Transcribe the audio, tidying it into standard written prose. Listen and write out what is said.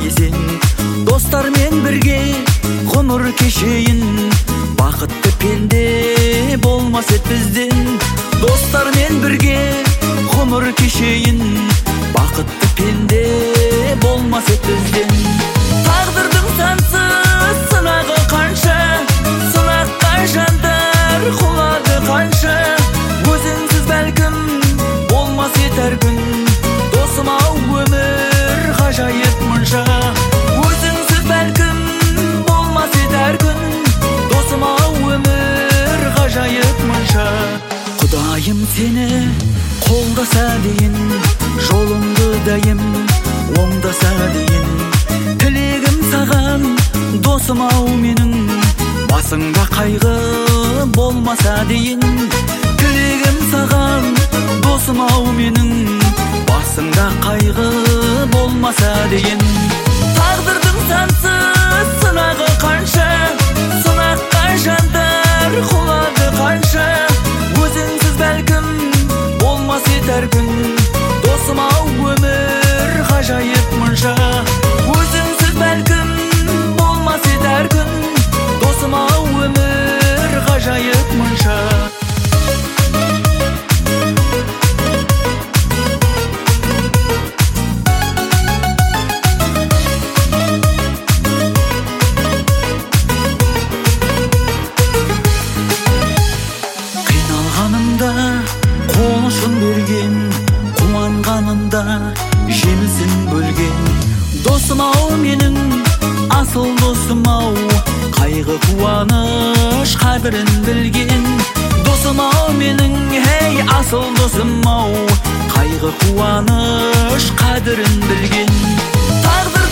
кезең, достармен бірге ғұмыр кешейін. Бақытты пенде болмас ед бізден, достармен бірге ғұмыр кешейін. Бақытты пенде болмас ед бізден. Тағдырдың сансыз сынағы қанша, сынаққа жандар құлады қанша. Өзіңсіз бәлкім болмас ед әр күн, досым-ау өмір ғажайып мұнша. Өзіңсіз бәлкім болмас ед әр күн, досым-ау өмір ғажайып мұнша. Құдайым сені қолдаса дейін, жолыңды дайым оңдаса дейін. Тілегім саған досым-ау менің, басыңда қайғы болмаса дейін. Тілегім саған досым-ау менің, басыңда қайғы болмаса дейін. Тағдырдың сансыз сынағы қанша, сынаққа жандар құлады қанша. Өзіңсіз бәлкім болмас ед әр күн, досым-ау өмір ғажайып мұнша. Өзіңсіз бәлкім болмас ед әр күн, досым-ау өмір ғажайып мұнша. Қиналғанымда қол ұшын берген, қуанғанымда жемісін бөлген. Досым-ау менің, асыл досым-ау, қайғы қуаныш қадірін білген. Досым-ау менің, ей асыл досым-ау, қайғы қуаныш қадірін білген.